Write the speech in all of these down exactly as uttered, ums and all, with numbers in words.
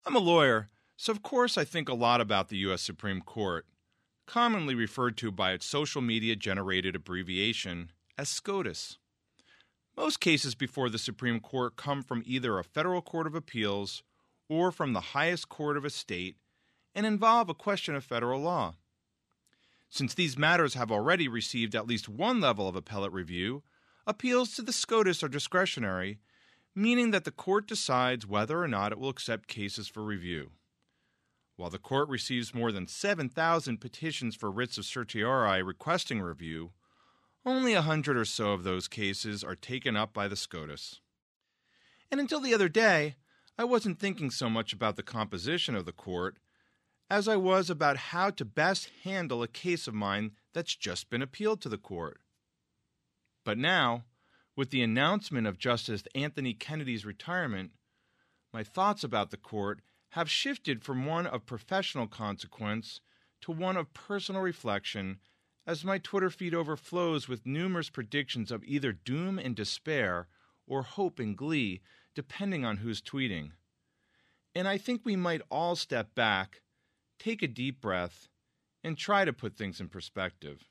I'm a lawyer, so of course I think a lot about the U S Supreme Court, commonly referred to by its social media-generated abbreviation as SCOTUS. Most cases before the Supreme Court come from either a federal court of appeals or from the highest court of a state and involve a question of federal law. Since these matters have already received at least one level of appellate review, appeals to the SCOTUS are discretionary, meaning that the court decides whether or not it will accept cases for review. While the court receives more than seven thousand petitions for writs of certiorari requesting review, only a hundred or so of those cases are taken up by the SCOTUS. And until the other day, I wasn't thinking so much about the composition of the court as I was about how to best handle a case of mine that's just been appealed to the court. But now, with the announcement of Justice Anthony Kennedy's retirement, my thoughts about the court have shifted from one of professional consequence to one of personal reflection as my Twitter feed overflows with numerous predictions of either doom and despair or hope and glee, depending on who's tweeting. And I think we might all step back, take a deep breath, and try to put things in perspective.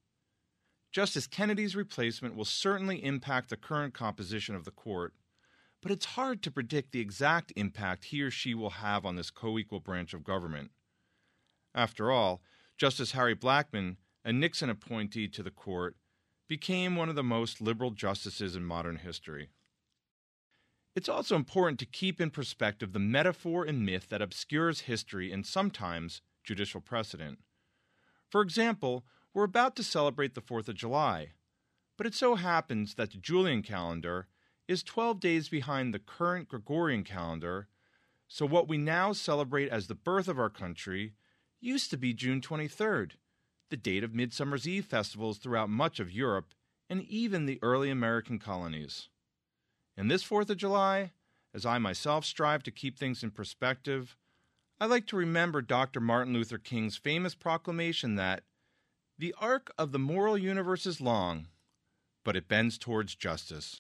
Justice Kennedy's replacement will certainly impact the current composition of the court, but it's hard to predict the exact impact he or she will have on this co-equal branch of government. After all, Justice Harry Blackmun, a Nixon appointee to the court, became one of the most liberal justices in modern history. It's also important to keep in perspective the metaphor and myth that obscures history and sometimes judicial precedent. For example, we're about to celebrate the fourth of July, but it so happens that the Julian calendar is twelve days behind the current Gregorian calendar, so what we now celebrate as the birth of our country used to be June twenty-third, the date of Midsummer's Eve festivals throughout much of Europe and even the early American colonies. And this fourth of July, as I myself strive to keep things in perspective, I like to remember Doctor Martin Luther King's famous proclamation that the arc of the moral universe is long, but it bends towards justice.